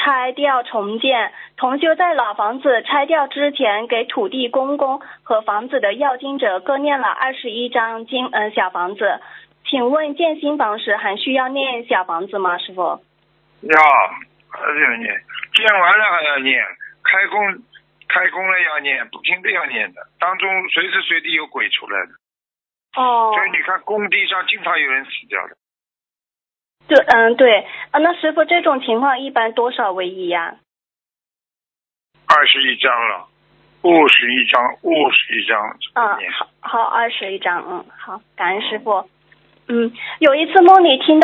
拆掉重建。同修在老房子拆掉之前，给土地公公和房子的要经者各念了21张小房子。请问建新房时还需要念小房子吗，师傅？ 要，还是要念，建完了还要念，开工了要念，不停的要念的，当中随时随地有鬼出来的。 哦。 所以你看工地上经常有人死掉的。 对，那师傅这种情况一般多少为宜呀 ？21张了，51张。 好，21张，好，感恩师傅。有一次梦里听到